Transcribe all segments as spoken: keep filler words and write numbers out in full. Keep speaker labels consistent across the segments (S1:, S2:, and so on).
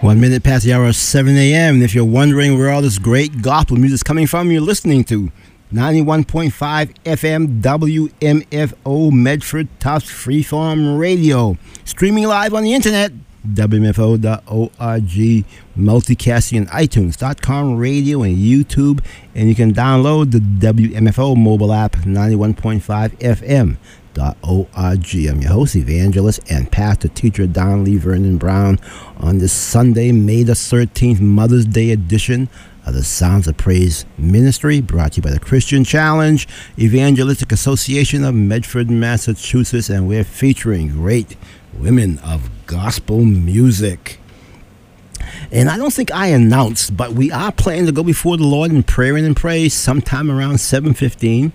S1: One minute past the hour of seven a.m. And if you're wondering where all this great gospel music is coming from, you're listening to ninety-one point five F M W M F O Medford Tufts Freeform Radio. Streaming live on the internet, W M F O dot org, multicasting on iTunes dot com radio and YouTube. And you can download the W M F O mobile app, ninety-one point five F M. .org. I'm your host, evangelist and pastor teacher Don Lee Vernon Brown on this Sunday, May the thirteenth, Mother's Day edition of the Sounds of Praise Ministry, brought to you by the Christian Challenge Evangelistic Association of Medford, Massachusetts, and we're featuring great women of gospel music. And I don't think I announced, but we are planning to go before the Lord in prayer and in praise sometime around seven fifteen.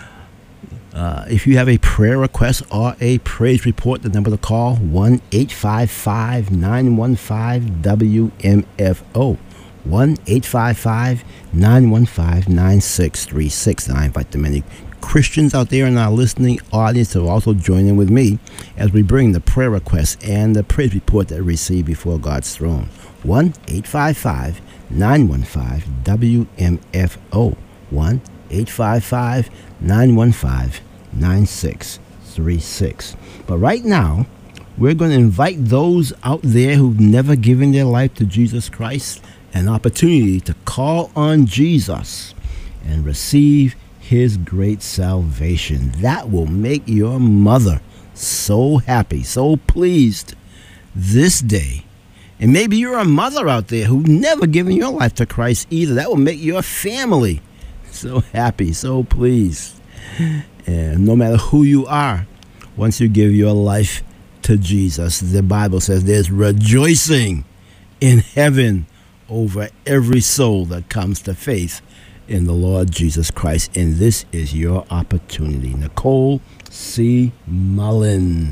S1: Uh, if you have a prayer request or a praise report, the number to call, one eight five five, nine one five, W M F O. one eight five five, nine one five, nine six three six. And I invite the many Christians out there in our listening audience to also join in with me as we bring the prayer request and the praise report that we receive before God's throne. one eight five five, nine one five, W M F O. one eight five five, nine one five, nine six three six. But right now, we're going to invite those out there who've never given their life to Jesus Christ an opportunity to call on Jesus and receive his great salvation. That will make your mother so happy, so pleased this day. And maybe you're a mother out there who's never given your life to Christ either. That will make your family so happy, so pleased. And no matter who you are, once you give your life to Jesus, the Bible says there's rejoicing in heaven over every soul that comes to faith in the Lord Jesus Christ. And this is your opportunity. Nicole C. Mullen.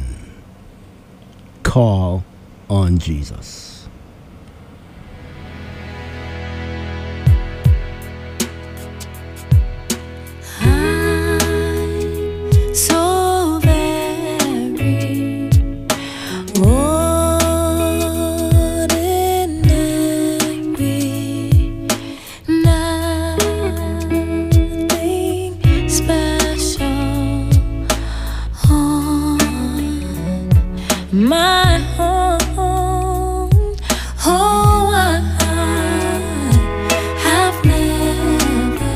S1: Call on Jesus.
S2: So very ordinary, nothing special on my own. Oh, I have never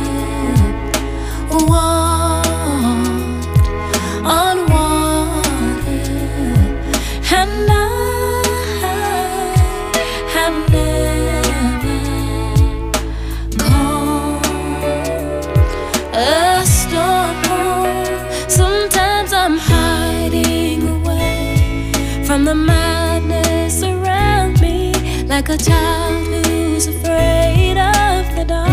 S2: walked on water, and I have never calmed a storm. Sometimes I'm hiding away from the madness around me, like a child who's afraid of the dark.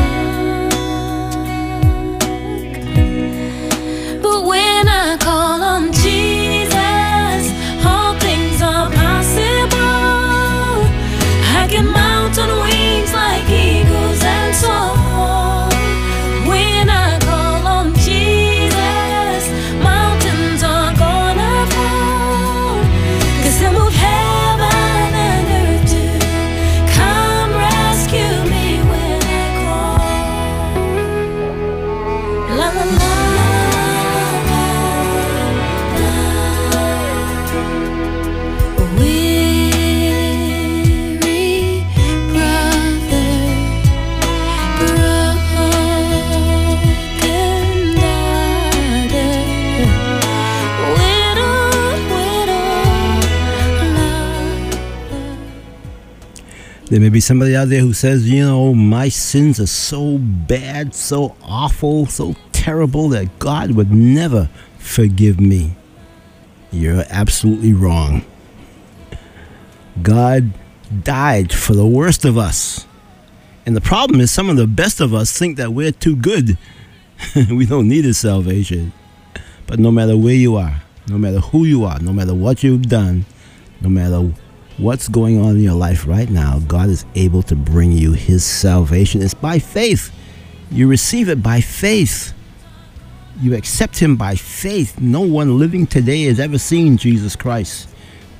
S2: But when I call on Jesus, all things are possible. I can mount on wings like eagles and soar. When I call on Jesus, mountains are gonna fall. 'Cause he'll move heaven and earth to come rescue me when I call. La la la.
S1: There may be somebody out there who says, you know, my sins are so bad, so awful, so terrible that God would never forgive me. You're absolutely wrong. God died for the worst of us. And the problem is some of the best of us think that we're too good. We don't need his salvation. But no matter where you are, no matter who you are, no matter what you've done, no matter what's going on in your life right now, God is able to bring you his salvation. It's by faith. You receive it by faith. You accept him by faith. No one living today has ever seen Jesus Christ.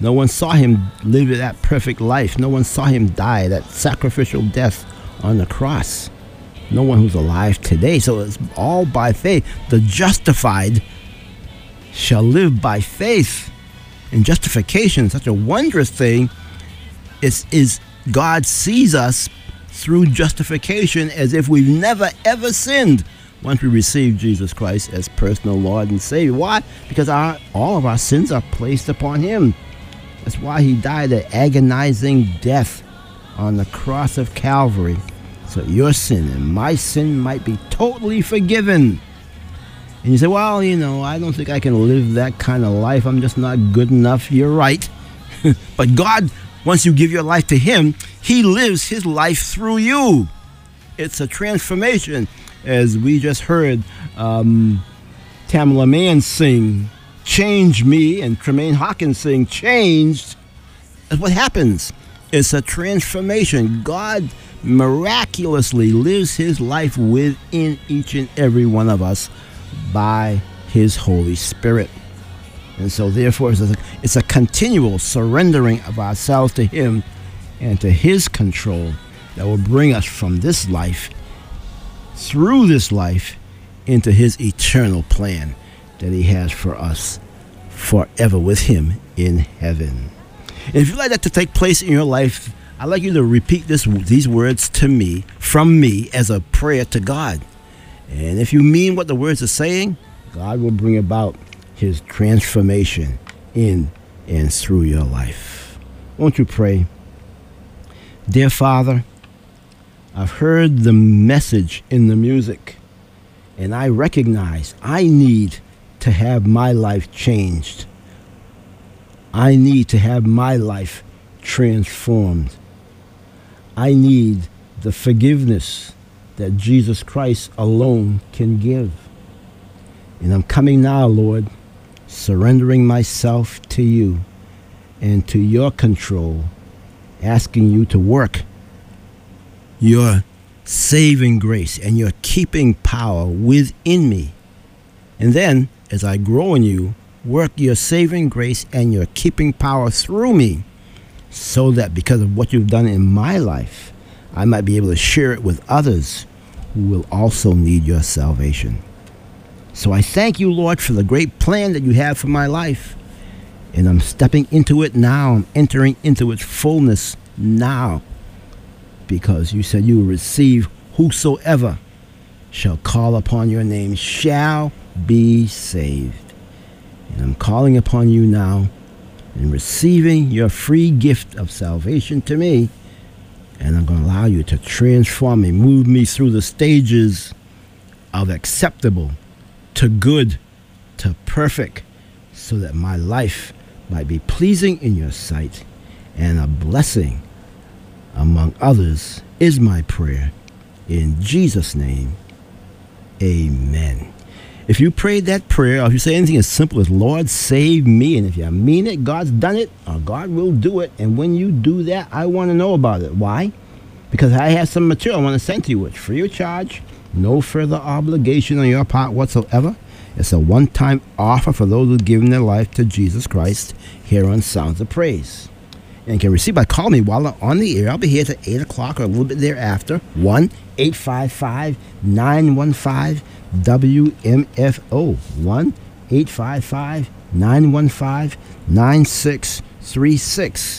S1: No one saw him live that perfect life. No one saw him die that sacrificial death on the cross. No one who's alive today. So it's all by faith. The justified shall live by faith. And justification, such a wondrous thing, is, is God sees us through justification as if we've never ever sinned once we receive Jesus Christ as personal Lord and Savior. Why? Because our, all of our sins are placed upon him. That's why he died an agonizing death on the cross of Calvary, so your sin and my sin might be totally forgiven. And you say, well, you know, I don't think I can live that kind of life. I'm just not good enough. You're right. But God, once you give your life to him, he lives his life through you. It's a transformation. As we just heard um, Tamala Mann sing, Change Me, and Tremaine Hawkins sing, Changed. That's what happens. It's a transformation. God miraculously lives his life within each and every one of us by his Holy Spirit. And so therefore it's a, it's a continual surrendering of ourselves to him and to his control that will bring us from this life, through this life, into his eternal plan that he has for us forever with him in heaven. And if you'd like that to take place in your life, I'd like you to repeat this, these words to me, from me, as a prayer to God. And if you mean what the words are saying, God will bring about his transformation in and through your life. Won't you pray? Dear Father, I've heard the message in the music, and I recognize I need to have my life changed. I need to have my life transformed. I need the forgiveness that Jesus Christ alone can give. And I'm coming now, Lord, surrendering myself to you and to your control, asking you to work your saving grace and your keeping power within me. And then, as I grow in you, work your saving grace and your keeping power through me, so that because of what you've done in my life, I might be able to share it with others who will also need your salvation. So I thank you, Lord, for the great plan that you have for my life. And I'm stepping into it now. I'm entering into its fullness now. Because you said you will receive whosoever shall call upon your name shall be saved. And I'm calling upon you now and receiving your free gift of salvation to me. And I'm going to allow you to transform me, move me through the stages of acceptable to good to perfect, so that my life might be pleasing in your sight and a blessing among others is my prayer. In Jesus' name, amen. If you prayed that prayer, or if you say anything as simple as, Lord, save me, and if you mean it, God's done it, or God will do it, and when you do that, I want to know about it. Why? Because I have some material I want to send to you. It's free of charge, no further obligation on your part whatsoever. It's a one-time offer for those who've given their life to Jesus Christ here on Sounds of Praise. And you can receive by calling me while I'm on the air. I'll be here till eight o'clock or a little bit thereafter. one eight five five, nine one five, W M F O. one eight five five, nine one five, nine six three six.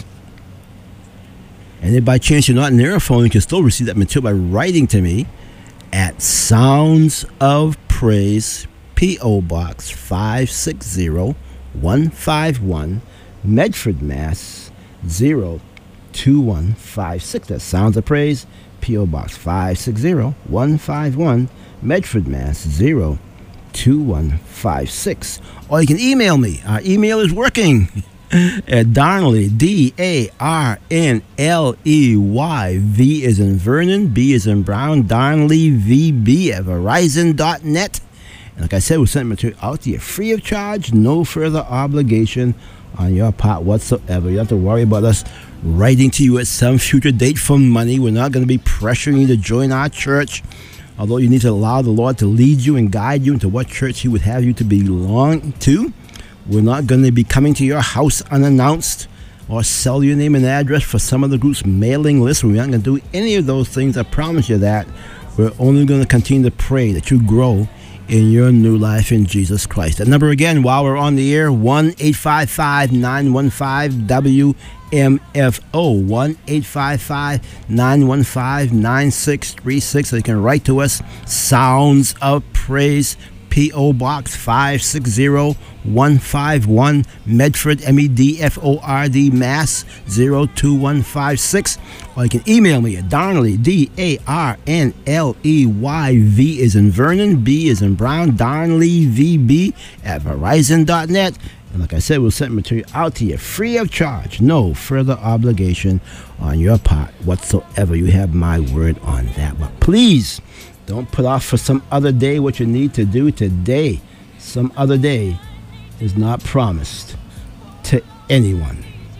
S1: And if by chance you're not near a phone, you can still receive that material by writing to me at Sounds of Praise, P O. Box five six zero, one five one, Medford, Mass. zero two one five six. That's Sounds of Praise, P O. Box five six zero, one five one, Medford, Mass. zero two one five six. Or you can email me. Our email is working at Darnley, D A R N L E Y. V is in Vernon, B is in Brown, Darnley, V B at Verizon dot net. And like I said, we'll send material out to you free of charge, no further obligation on your part whatsoever. You don't have to worry about us writing to you at some future date for money. We're not going to be pressuring you to join our church, although you need to allow the Lord to lead you and guide you into what church he would have you to belong to. We're not going to be coming to your house unannounced or sell your name and address for some of the group's mailing list. We're not going to do any of those things. I promise you that. We're only going to continue to pray that you grow in your new life in Jesus Christ. That number again, while we're on the air, one eight five five, nine one five, W M F O, one eight five five, nine one five, nine six three six. So you can write to us, Sounds of Praise, P O. Box five six zero one five one, Medford, M E D F O R D, Mass. zero two one five six. Or you can email me at Darnley, D A R N L E Y, V is in Vernon, B is in Brown, Darnley, V B at Verizon dot net. And like I said, we'll send material out to you free of charge. No further obligation on your part whatsoever. You have my word on that. But please, don't put off for some other day what you need to do today. Some other day is not promised to anyone.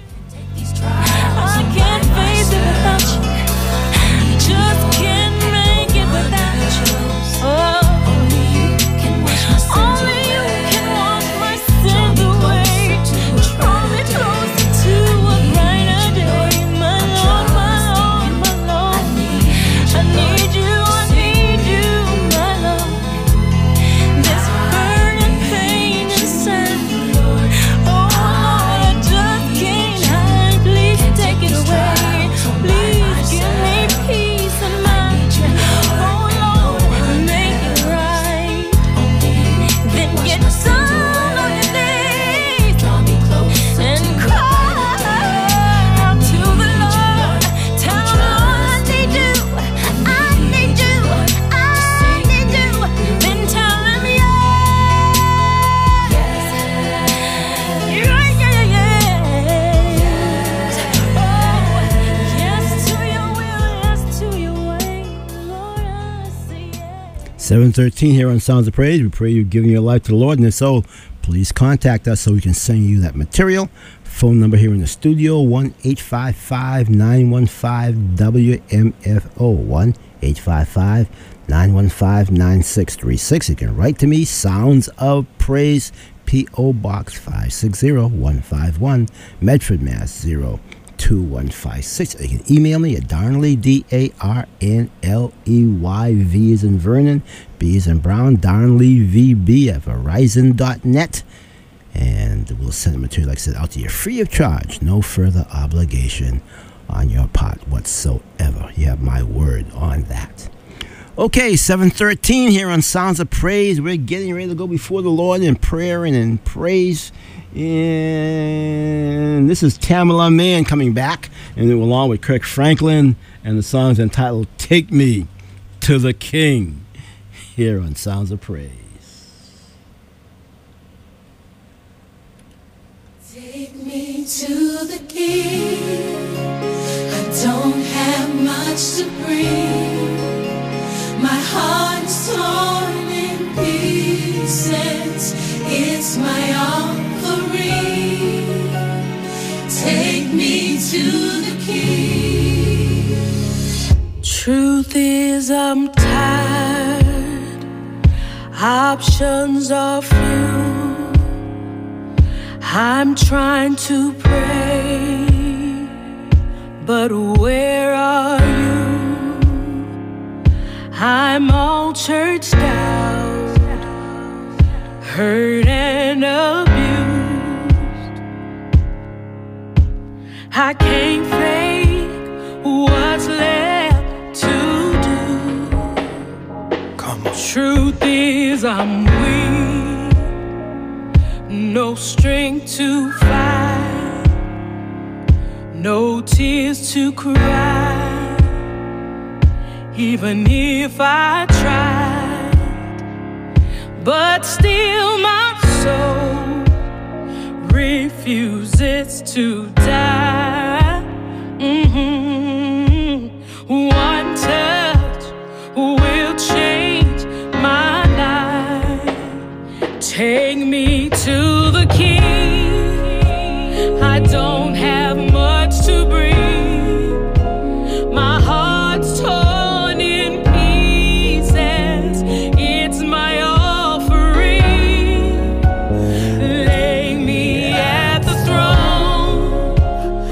S2: I can't face it without you. Just can't make it without you. Oh, only you can wash my sins away. Only you can wash my sins away. Draw me closer to a brighter day. My Lord, my Lord, my Lord. I need you, I need you, my Lord. This burning pain inside. Oh, Lord, I just can't hide. Please take it away. Please give me peace of mind. Oh, Lord, make it right. Then get down on your knees and cry out to the Lord. Tell him, Lord, I need you. I need you. I need you. Then tell him, yes. Yeah, yeah, yes. Oh, yes to your will, yes to your way. Lord, I say yes.
S1: seven thirteen here on Sounds of Praise. We pray you've given your life to the Lord. And if so, please contact us so we can send you that material. Phone number here in the studio, one eight five five, nine one five, W M F O, one eight five five, nine one five, nine six three six. You can write to me, Sounds of Praise, P O. Box five six zero one five one, Medford, Mass. zero two one five six. You can email me at Darnley, D A R N L E Y, V is in Vernon, B is in Brown, Darnley, V B at Verizon dot net. And we'll send the material, like I said, out to you free of charge. No further obligation on your part whatsoever. You have my word on that. Okay, seven thirteen here on Sounds of Praise. We're getting ready to go before the Lord in prayer and in praise. And this is Tamala Mann coming back, and then along with Kirk Franklin, and the song's entitled Take Me to the King, here on Sounds of Praise.
S2: Take me to the King. I don't have much to bring. My heart is torn in pieces. It's my offering. Take me to the King. Truth is, I'm tired. Options are few. I'm trying to pray, but where are you? I'm all churched out, hurt and abused. I can't fake what's left to do. Come on. Truth is, I'm weak, no strength to fight, no tears to cry. Even if I tried, but still my soul refuses to die. Mm-hmm. One touch will change my life. Take me to the King. I don't have much to bring. My heart's torn in pieces. It's my offering. Lay me at the throne.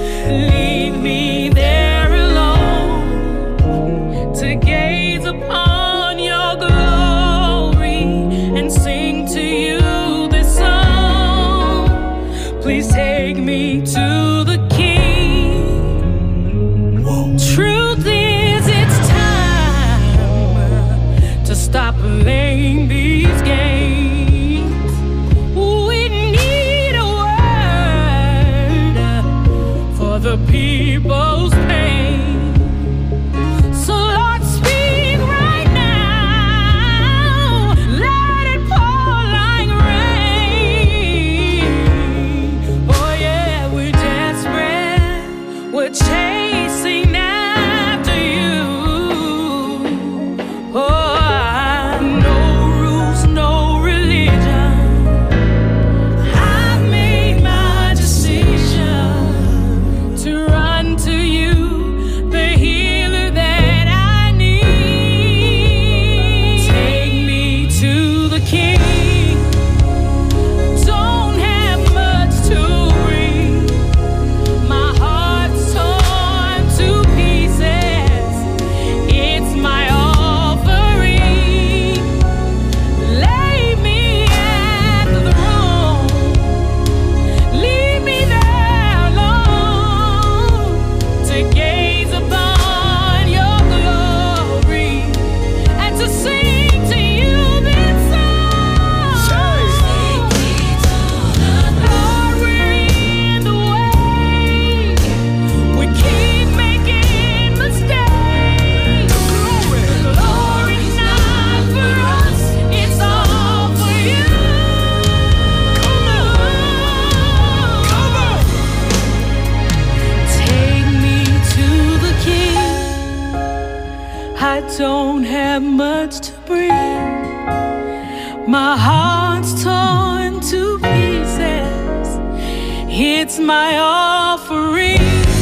S2: I don't have much to bring. My heart's torn to pieces. It's my offering.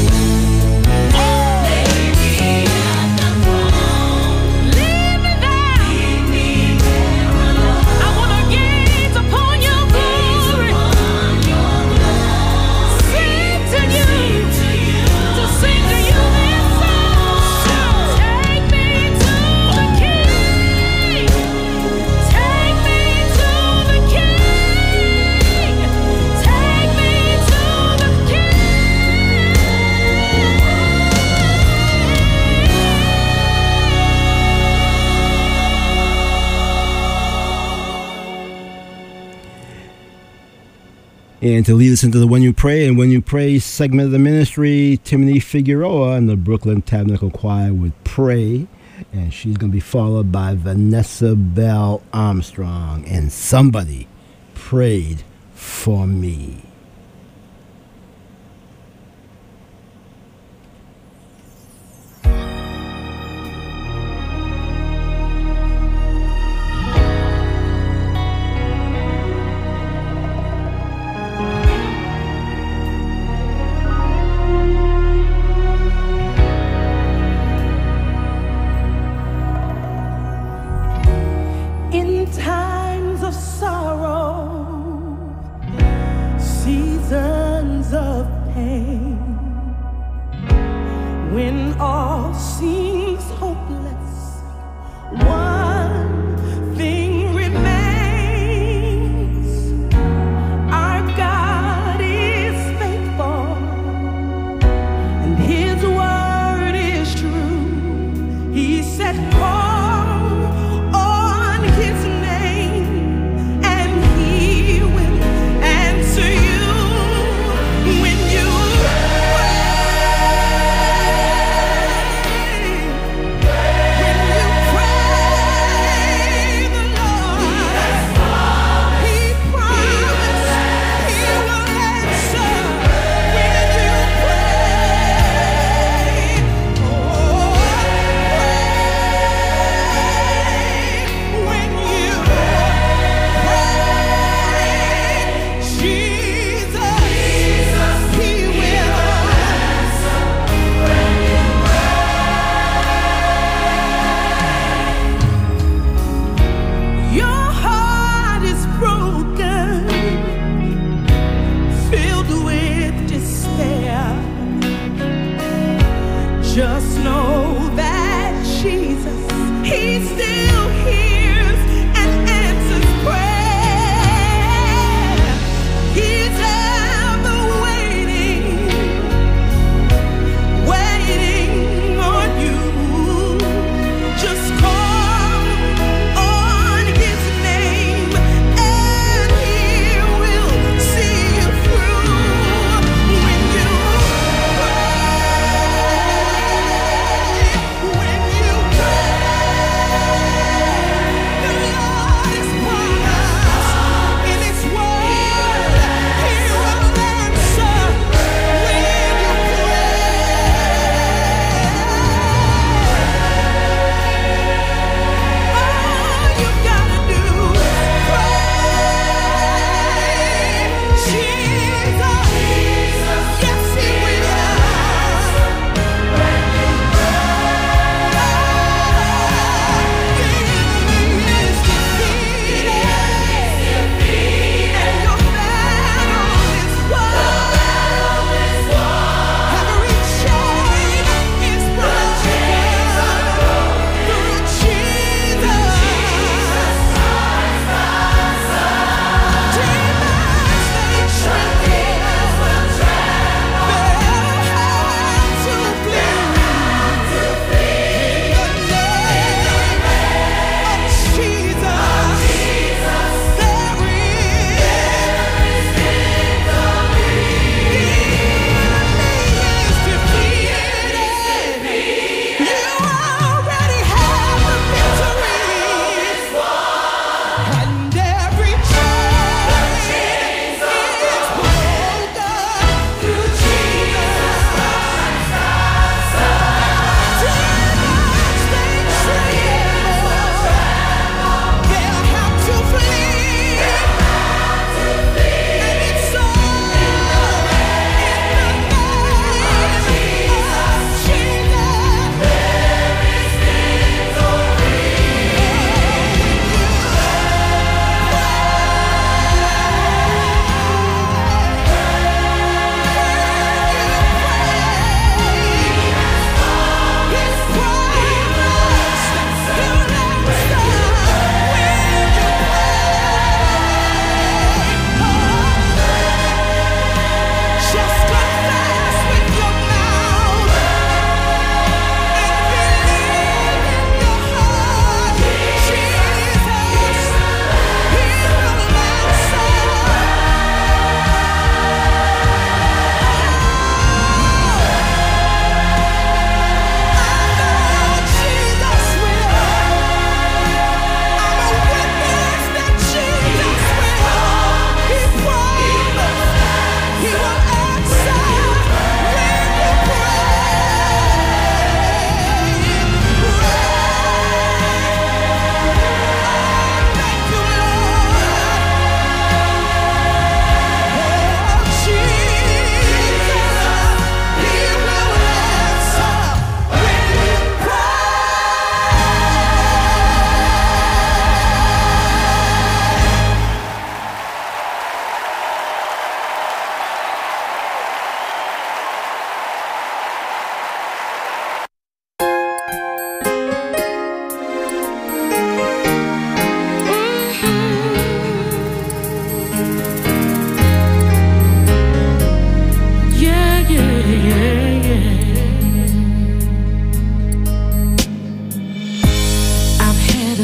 S1: And to lead us into the When You Pray and When You Pray segment of the ministry, Timothy Figueroa and the Brooklyn Tabernacle Choir would pray. And she's going to be followed by Vanessa Bell Armstrong. And Somebody Prayed for Me.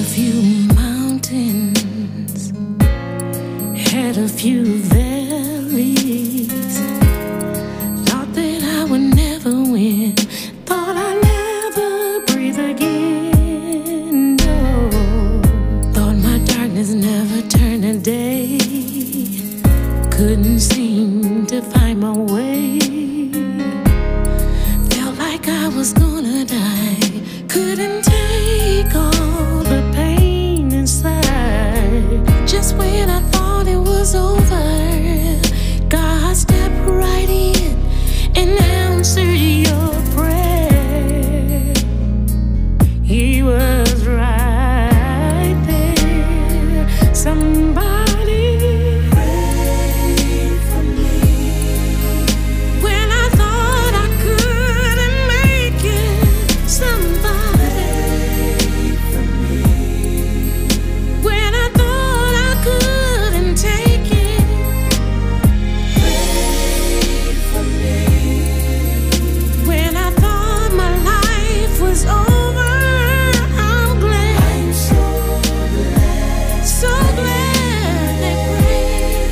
S2: few mountains, had a few valleys. Thought that I would never win, thought I'd never breathe again. No, thought my darkness never turned a day. Couldn't seem to find my way. Felt like I was gonna die. Couldn't take all the pain inside. Just when I thought it was over, God stepped right in and answered your prayer. He was right there. Somebody prayed for me when I thought I couldn't make it. Somebody prayed for me when I thought I couldn't take it. Prayed for me when I thought my life was over. I'm glad, I'm so glad, so glad they prayed.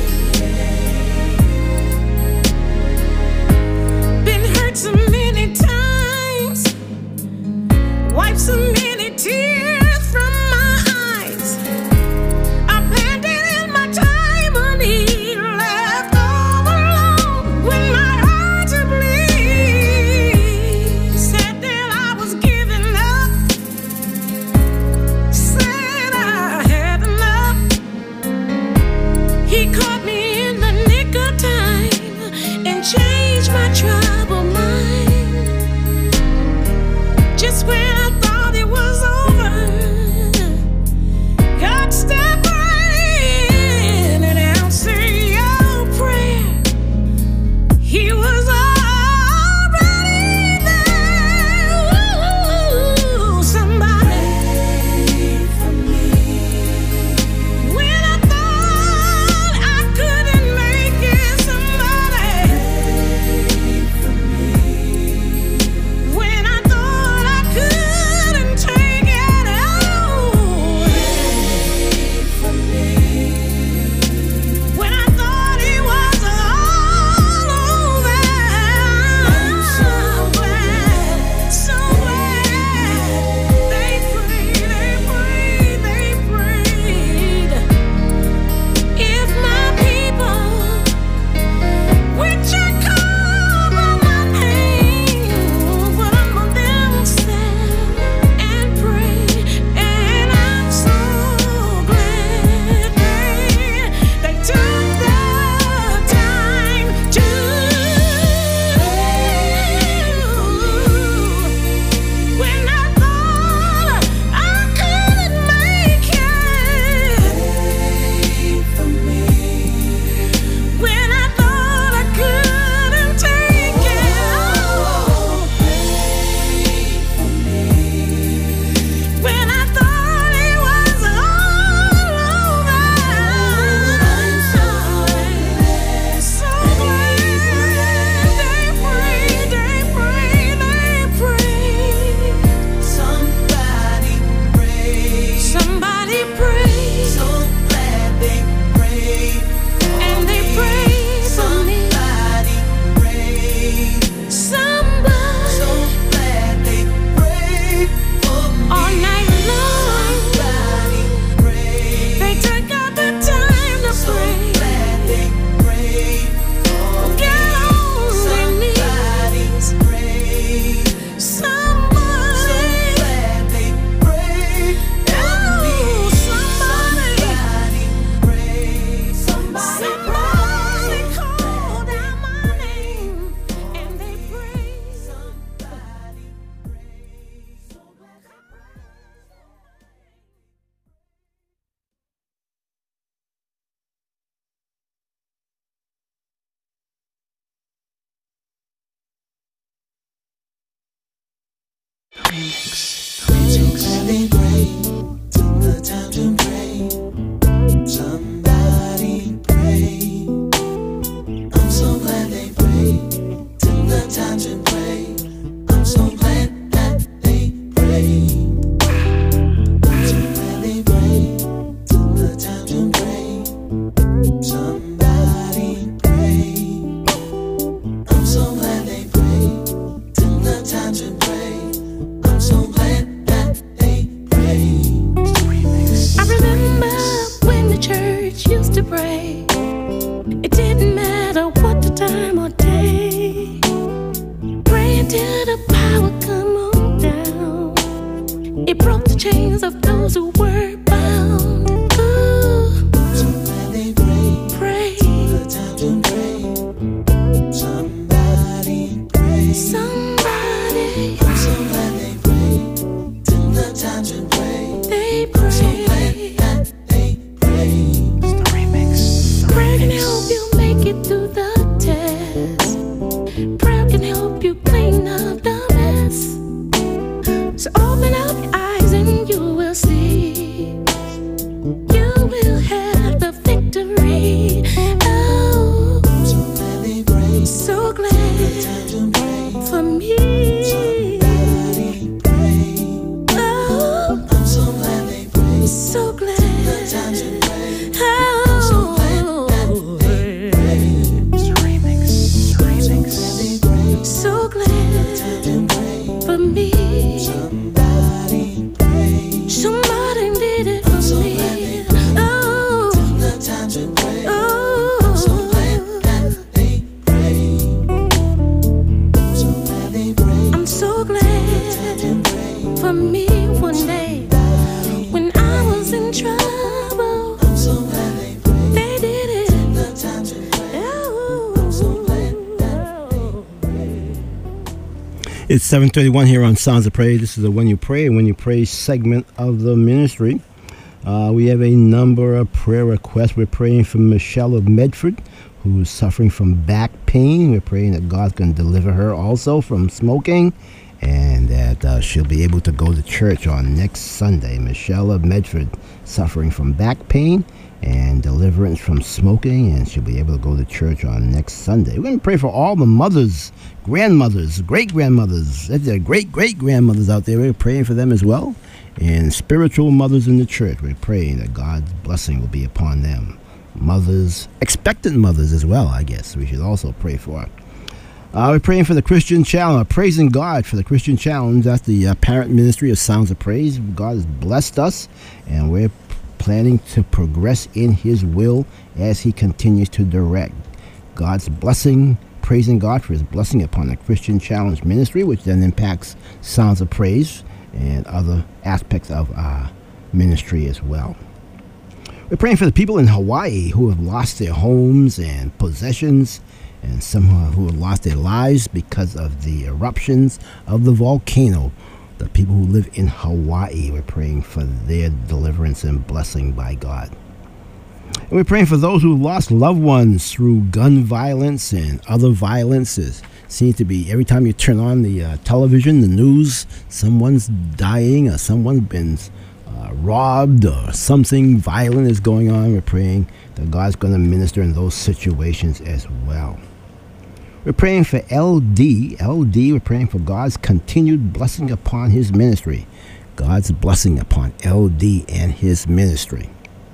S2: Been hurt so many times, wiped so many tears from my eyes. I planted in my time of need, left all alone with my heart to bleed. Said that I was giving up, said I had enough. He caught me in the nick of time and changed my troubled mind. Just when I thought it was over, God stepped right in and answered your prayer. He was already there. Ooh, somebody prayed for me when I thought I couldn't make it. Somebody prayed for me when I thought I couldn't take it. Oh, prayed for me when I thought it was all over. I'm so glad, so glad they prayed, they prayed, they prayed. If my people, which are called by my name, would humble themselves and pray, and I'm so glad they, they took the time to when I thought I couldn't make it. For me when I thought I couldn't take it. Oh, for me when I thought it was all over. I'm so glad, so glad they prayed, they prayed, they prayed. Somebody prayed, somebody prayed. So glad they prayed, and they prayed for me. Somebody prayed, somebody. So glad they prayed for me all night long. Somebody prayed, they took out the time to pray. So glad they prayed for me. Get on their knees. Prayed. Somebody. So glad they prayed for me. Somebody. Somebody prayed. Somebody called out my name and they prayed. Somebody prayed. So glad they
S3: Somebody pray, took the time to pray. Somebody pray. I'm so glad they prayed, took the time to pray. I'm so glad that they prayed. So glad they
S2: He broke the chains of those who were bound. Ooh,
S3: So glad they prayed.
S2: pray.
S3: Took the time to pray. Somebody pray.
S2: Somebody,
S3: I'm so glad they prayed. Took the time to pray.
S2: they
S3: So
S2: pray.
S3: glad that they prayed.
S1: It's the remix.
S2: Prayer can help you make it through the test. Prayer can help you clean up the mess. So open up your eyes and you will see. You will have the victory. Oh,
S3: So glad they prayed.
S2: so
S3: Took the
S2: glad
S3: time to pray.
S2: for me.
S3: Somebody prayed.
S2: Oh,
S3: I'm so glad they prayed.
S2: so
S3: The time
S2: glad.
S3: to pray.
S2: Oh,
S1: It's the remix. It's the remix.
S3: They prayed.
S2: so glad
S3: To pray.
S2: for me.
S3: Somebody prayed.
S2: Somebody did it for me. Oh,
S3: The time to pray.
S2: oh,
S3: So glad that they prayed. So glad they prayed.
S2: I'm so glad
S3: To pray.
S2: for me one day when I was in trouble.
S3: I'm so glad they prayed.
S2: They did it.
S3: The time to pray.
S1: It's seven thirty-one here on Sounds of Praise. This is the When You Pray and When You Pray segment of the ministry. Uh, we have a number of prayer requests. We're praying for Michelle of Medford, who is suffering from back pain. We're praying that God's going to deliver her also from smoking, and that uh, she'll be able to go to church on next Sunday. Michelle of Medford, suffering from back pain and deliverance from smoking, and she'll be able to go to church on next Sunday. We're going to pray for all the mothers, grandmothers, great-grandmothers, there are great-great-grandmothers out there. We're praying for them as well, and spiritual mothers in the church. We're praying that God's blessing will be upon them. Mothers, expectant mothers as well, I guess, we should also pray for. Uh, we're praying for the Christian Challenge, praising God for the Christian Challenge. That's the uh, parent ministry of Sounds of Praise. God has blessed us, and we're planning to progress in His will as He continues to direct. God's blessing, praising God for His blessing upon the Christian Challenge ministry, which then impacts Sounds of Praise and other aspects of our ministry as well. We're praying for the people in Hawaii who have lost their homes and possessions, and some who have lost their lives because of the eruptions of the volcano. The people who live in Hawaii, we're praying for their deliverance and blessing by God. And we're praying for those who lost loved ones through gun violence and other violences. Seems to be every time you turn on the uh, television, the news, someone's dying or someone's been uh, robbed or something violent is going on. We're praying that God's going to minister in those situations as well. We're praying for L D. L D, we're praying for God's continued blessing upon his ministry. God's blessing upon L D and his ministry.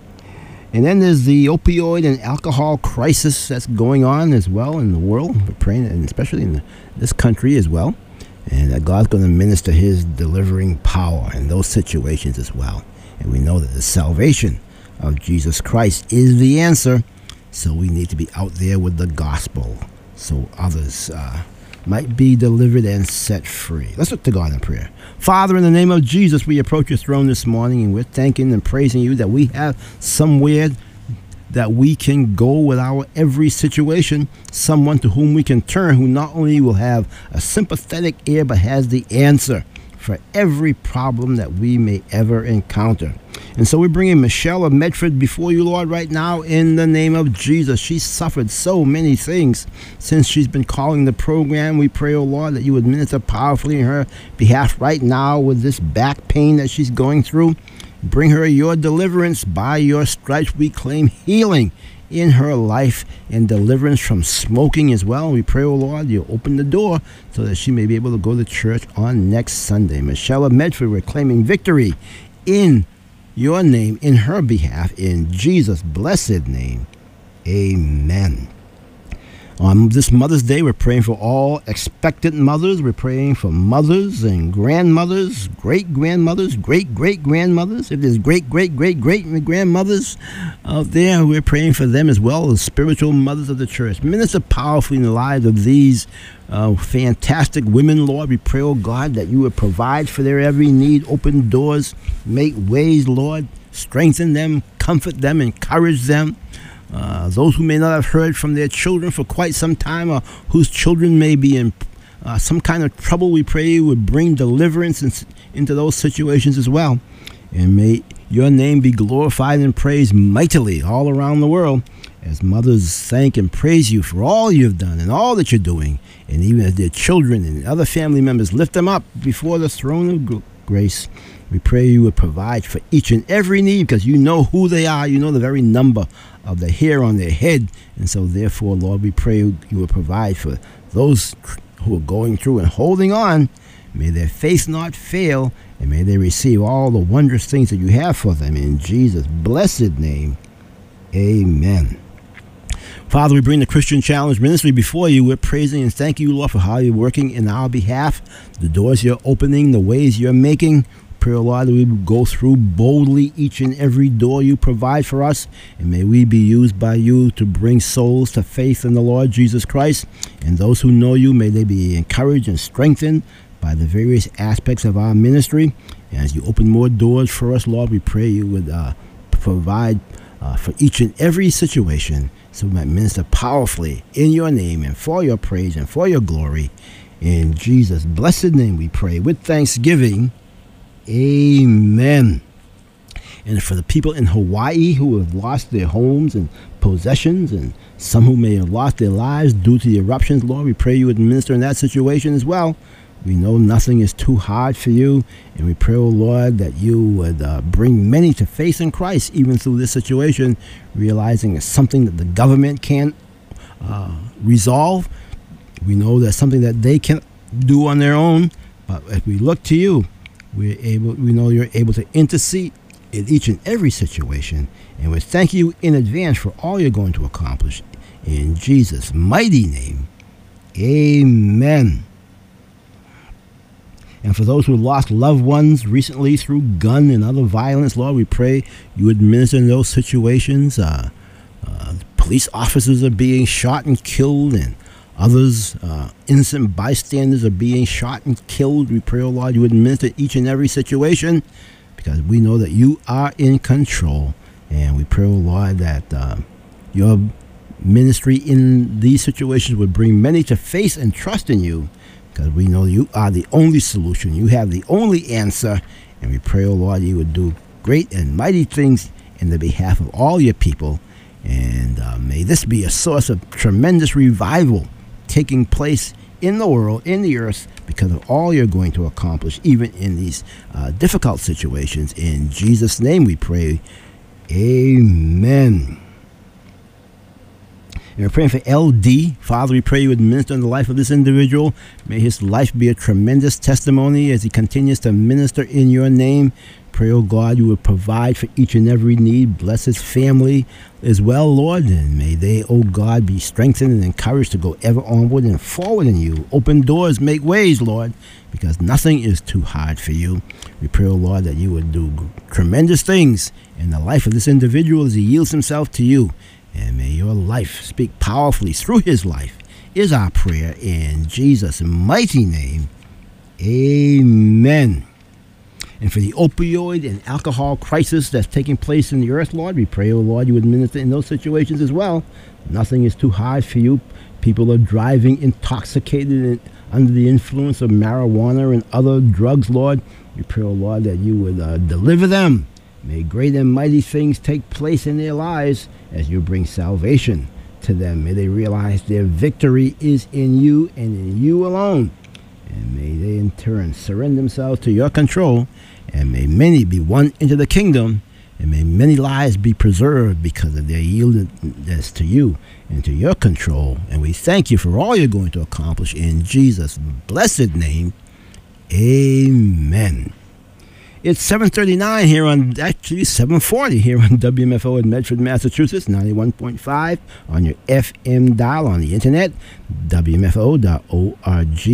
S1: And then there's the opioid and alcohol crisis that's going on as well in the world. We're praying, and especially in the, this country as well, and that God's going to minister his delivering power in those situations as well. And we know that the salvation of Jesus Christ is the answer, so we need to be out there with the gospel so others uh, might be delivered and set free. Let's look to God in prayer. Father, in the name of Jesus, we approach your throne this morning, and we're thanking and praising you that we have somewhere that we can go with our every situation, someone to whom we can turn who not only will have a sympathetic ear but has the answer for every problem that we may ever encounter. And so we're bringing Michelle of Medford before you, Lord, right now in the name of Jesus. She's suffered so many things since she's been calling the program. We pray, oh Lord, that you would minister powerfully in her behalf right now with this back pain that she's going through. Bring her your deliverance. By your stripes we claim healing in her life and deliverance from smoking as well. We pray, oh Lord, you open the door so that she may be able to go to church on next Sunday. Michelle of Medford, we're claiming victory in your name, in her behalf, in Jesus' blessed name. Amen. On this Mother's Day, we're praying for all expectant mothers. We're praying for mothers and grandmothers, great-grandmothers, great-great-grandmothers. If there's great-great-great-great-grandmothers out there, we're praying for them as well as spiritual mothers of the church. Minister powerfully in the lives of these uh, fantastic women, Lord. We pray, oh God, that you would provide for their every need, open doors, make ways, Lord, strengthen them, comfort them, encourage them. Uh, those who may not have heard from their children for quite some time, or whose children may be in uh, some kind of trouble, we pray you would bring deliverance in, into those situations as well. And may your name be glorified and praised mightily all around the world as mothers thank and praise you for all you've done and all that you're doing. And even as their children and other family members lift them up before the throne of grace, we pray you would provide for each and every need, because you know who they are. You know the very number of the hair on their head. And so therefore, Lord, we pray you would provide for those who are going through and holding on. May their faith not fail, and may they receive all the wondrous things that you have for them. In Jesus' blessed name, amen. Father, we bring the Christian Challenge Ministry before you. We're praising and thanking you, Lord, for how you're working in our behalf, the doors you're opening, the ways you're making. Pray, Lord, that we will go through boldly each and every door you provide for us, and may we be used by you to bring souls to faith in the Lord Jesus Christ. And those who know you, may they be encouraged and strengthened by the various aspects of our ministry. And as you open more doors for us, Lord, we pray you would uh, provide uh, for each and every situation, so we might minister powerfully in your name and for your praise and for your glory. In Jesus' blessed name we pray with thanksgiving. Amen. And for the people in Hawaii who have lost their homes and possessions, and some who may have lost their lives due to the eruptions, Lord, we pray you would minister in that situation as well. We know nothing is too hard for you, and we pray, oh Lord, that you would uh, bring many to faith in Christ even through this situation, realizing it's something that the government can't uh, resolve. We know that's something that they can't do on their own, but if we look to you, we're able, we know you're able to intercede in each and every situation, and we thank you in advance for all you're going to accomplish. In Jesus' mighty name, amen. And for those who lost loved ones recently through gun and other violence, Lord, we pray you would minister in those situations. Uh, uh, police officers are being shot and killed, and others, uh, innocent bystanders, are being shot and killed. We pray, oh Lord, you would minister each and every situation, because we know that you are in control. And we pray, oh Lord, that uh, your ministry in these situations would bring many to faith and trust in you, because we know you are the only solution. You have the only answer. And we pray, oh Lord, you would do great and mighty things in the behalf of all your people. And uh, may this be a source of tremendous revival taking place in the world, in the earth, because of all you're going to accomplish, even in these uh, difficult situations. In Jesus' name we pray, amen. And we're praying for L D. Father, we pray you would minister in the life of this individual. May his life be a tremendous testimony as he continues to minister in your name. Pray, oh God, you would provide for each and every need. Bless his family as well, Lord. And may they, oh God, be strengthened and encouraged to go ever onward and forward in you. Open doors, make ways, Lord, because nothing is too hard for you. We pray, oh Lord, that you would do tremendous things in the life of this individual as he yields himself to you. And may your life speak powerfully through his life, is our prayer in Jesus' mighty name. Amen. And for the opioid and alcohol crisis that's taking place in the earth, Lord, we pray, oh Lord, you would minister in those situations as well. Nothing is too hard for you. People are driving intoxicated and under the influence of marijuana and other drugs, Lord. We pray, oh Lord, that you would uh, deliver them. May great and mighty things take place in their lives as you bring salvation to them. May they realize their victory is in you and in you alone. And may they in turn surrender themselves to your control. And may many be won into the kingdom. And may many lives be preserved because of their yieldedness to you and to your control. And we thank you for all you're going to accomplish in Jesus' blessed name. Amen. It's seven thirty-nine here on, actually seven forty here on W M F O in Medford, Massachusetts, ninety-one point five on your F M dial on the internet, W M F O dot org,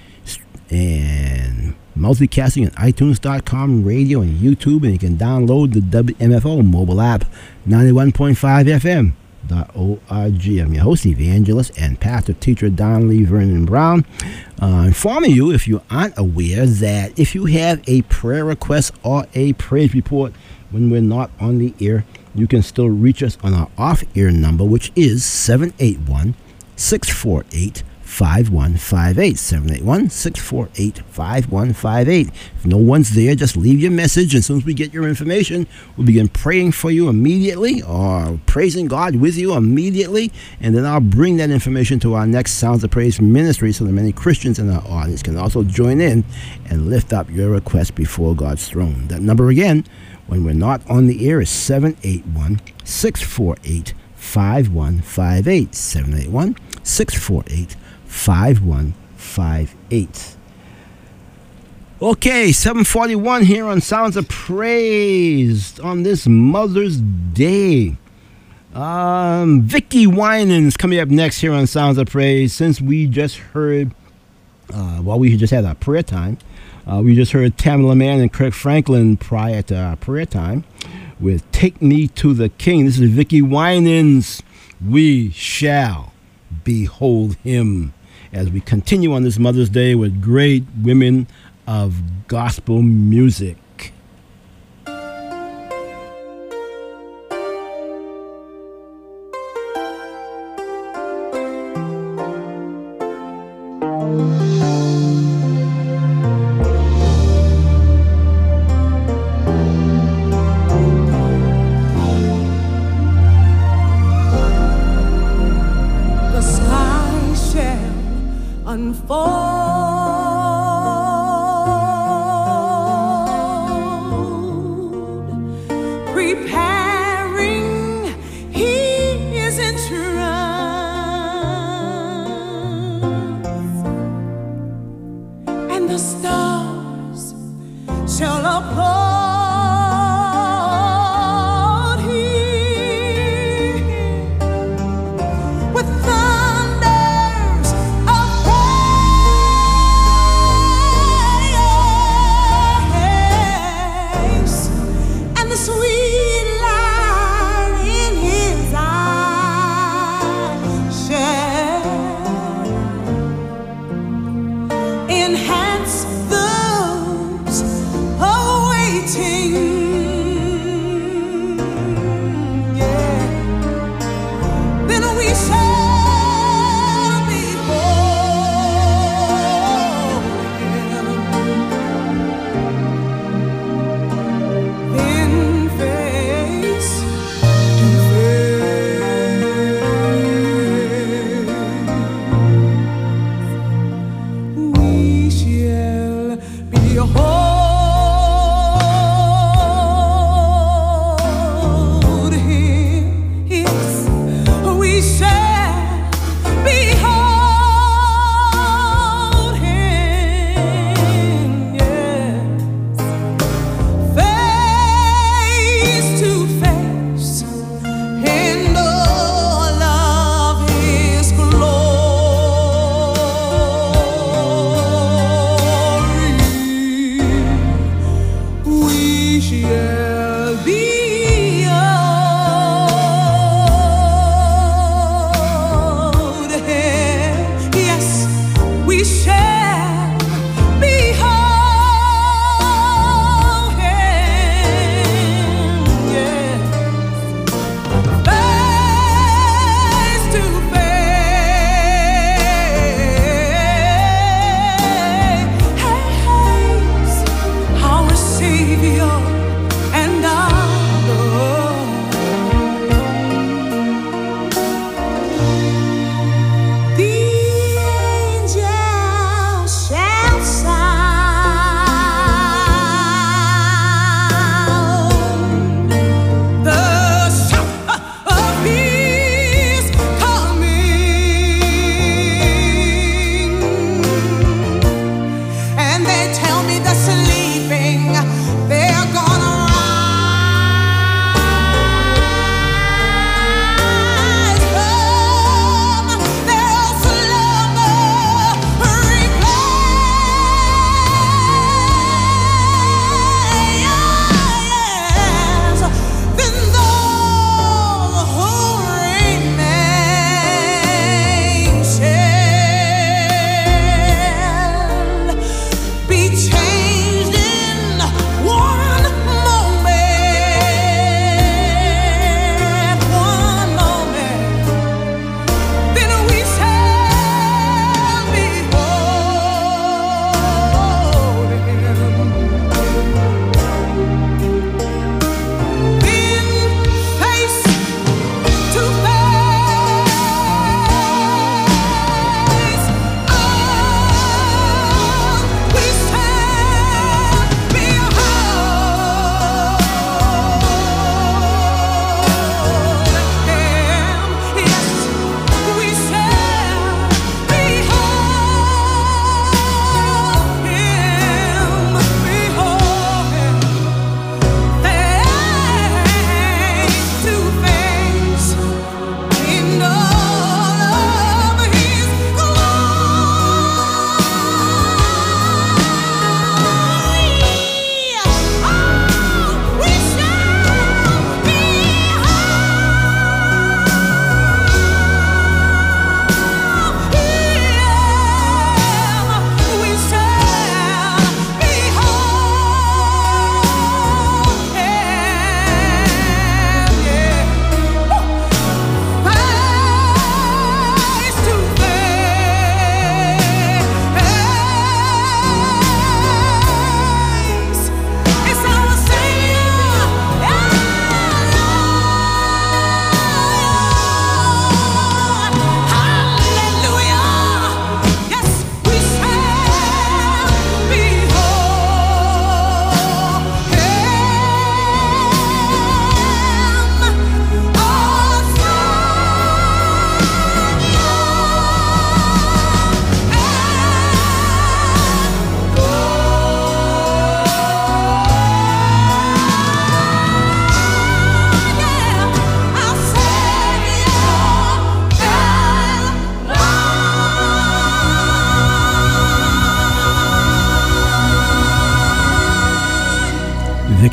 S1: and multicasting on iTunes dot com, radio and YouTube, and you can download the W M F O mobile app, ninety-one point five F M. .org. I'm your host, evangelist, and pastor teacher Donnelly Vernon Brown. Uh, informing you, if you aren't aware, that if you have a prayer request or a praise report when we're not on the air, you can still reach us on our off-air number, which is seven eight one, six four eight, five one five eight. seven eight one, six four eight, five one five eight. If no one's there, just leave your message, and as soon as we get your information, we'll begin praying for you immediately, or praising God with you immediately, and then I'll bring that information to our next Sounds of Praise ministry so that many Christians in our audience can also join in and lift up your request before God's throne. That number again, when we're not on the air, is seven eight one, six four eight, five one five eight. seven eight one, six four eight, five one five eight. Okay, seven forty-one here on Sounds of Praise on this Mother's Day. Um, Vicky Winans coming up next here on Sounds of Praise. Since we just heard, uh, well, we just had our prayer time. Uh, we just heard Tamela Mann and Kirk Franklin prior to our prayer time with Take Me to the King. This is Vicky Winans. We shall behold him, as we continue on this Mother's Day with great women of gospel music.
S4: The sky shall unfold, preparing his entrance, and the stars shall applaud him with thunders of praise.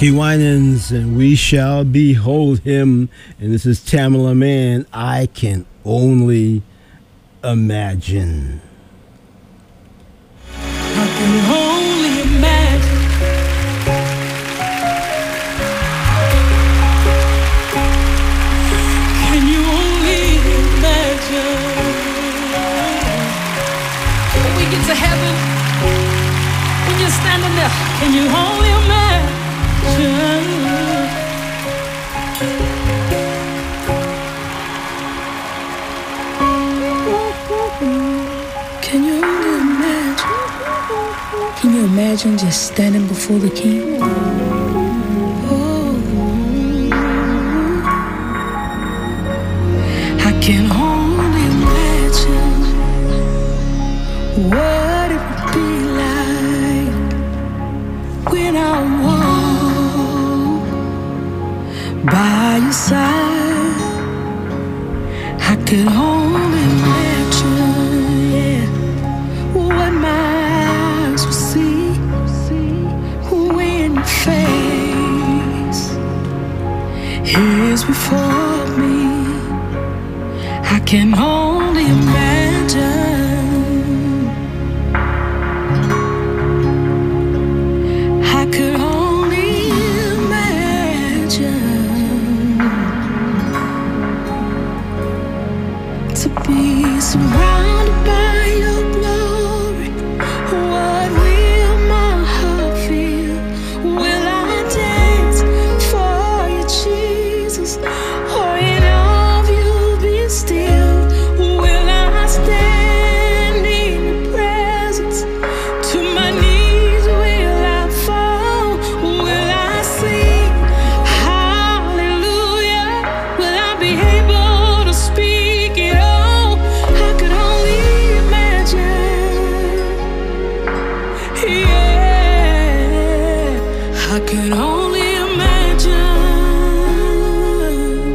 S1: Bucky Winans, and We Shall Behold Him. And this is Tamala Mann, I Can Only Imagine.
S4: I can only imagine. Can you only imagine? When we get to heaven, when you're standing there, can you only imagine? Can you only imagine? Can you imagine just standing before the King? Oh, I can only imagine what it would be like when I walk by your side. I could only imagine, yeah, what my eyes will see when your face is before me. I can only imagine. I could only imagine to be surrounded by your glory. What will my heart feel? Will I dance for you, Jesus? Or in all of you be still? Will I stand in your presence? To my knees will I fall? Will I sing hallelujah? Will I be able to speak it all? I could only imagine. Yeah, I could only imagine.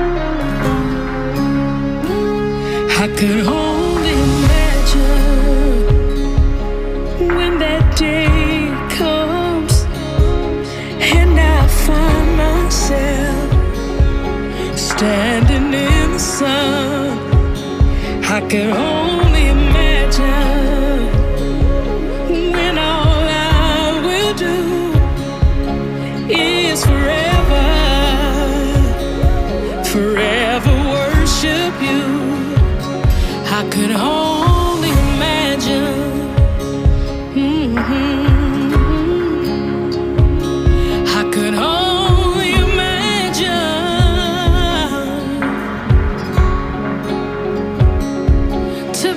S4: I could only imagine when that day comes and I find myself standing in the sun. I could only imagine when all I will do is forever, forever worship you. I could only imagine. Mhm. I could only imagine to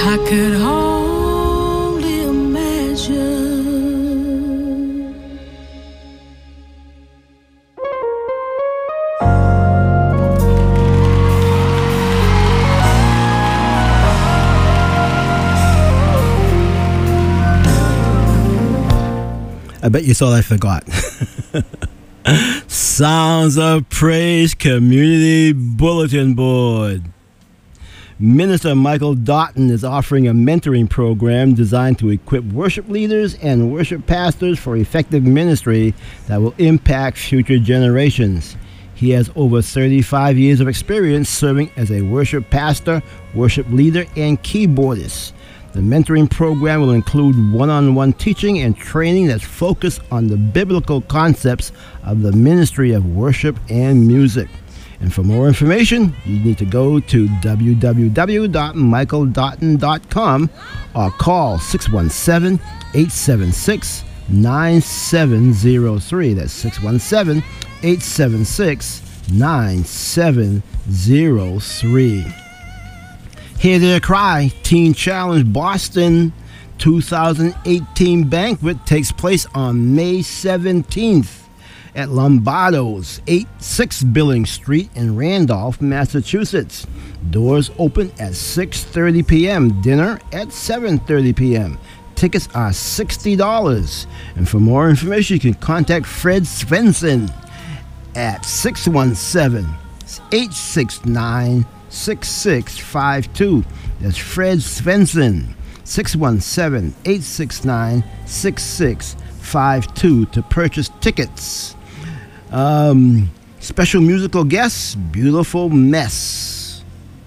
S4: I could only imagine.
S1: I bet you thought I forgot. Sounds of Praise Community Bulletin Board. Minister Michael Doughton is offering a mentoring program designed to equip worship leaders and worship pastors for effective ministry that will impact future generations. He has over thirty-five years of experience serving as a worship pastor, worship leader, and keyboardist. The mentoring program will include one-on-one teaching and training that's focused on the biblical concepts of the ministry of worship and music. And for more information, you need to go to w w w dot michael doughton dot com or call six one seven, eight seven six, nine seven zero three. That's six one seven, eight seven six, nine seven zero three. Hear Their Cry Teen Challenge Boston two thousand eighteen banquet takes place on May seventeenth at Lombardo's eighty-six Billings Street in Randolph, Massachusetts. Doors open at six thirty p.m. Dinner at seven thirty p.m. Tickets are sixty dollars. And for more information, you can contact Fred Svensson at six one seven, eight six nine, six six five two. That's Fred Svensson, six one seven, eight six nine, six six five two to purchase tickets. Um, special musical guests, Beautiful Mess.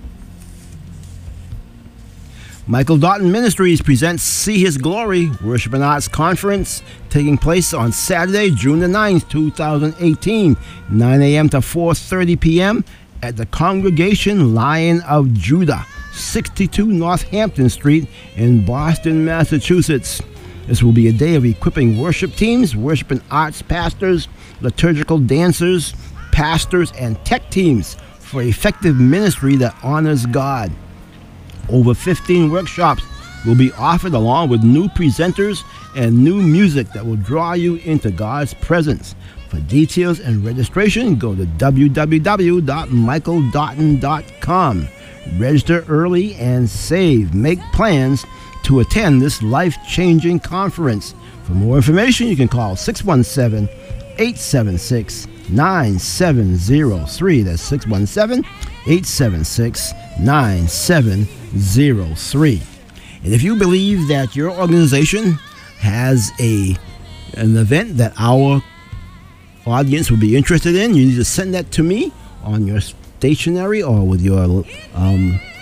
S1: Michael Doughton Ministries presents See His Glory Worship and Arts Conference taking place on Saturday, June the ninth, two thousand eighteen, nine a.m. to four thirty p.m. at the Congregation Lion of Judah, sixty-two Northampton Street in Boston, Massachusetts. This will be a day of equipping worship teams, worship and arts pastors, liturgical dancers, pastors, and tech teams for effective ministry that honors God. Over fifteen workshops will be offered along with new presenters and new music that will draw you into God's presence. For details and registration, go to w w w dot michael doughton dot com. Register early and save. Make plans to attend this life-changing conference. For more information, you can call six one seven, eight seven six, nine seven zero three. That's six one seven, eight seven six, nine seven zero three. And if you believe that your organization has a an event that our audience would be interested in, you need to send that to me on your stationery or with your um,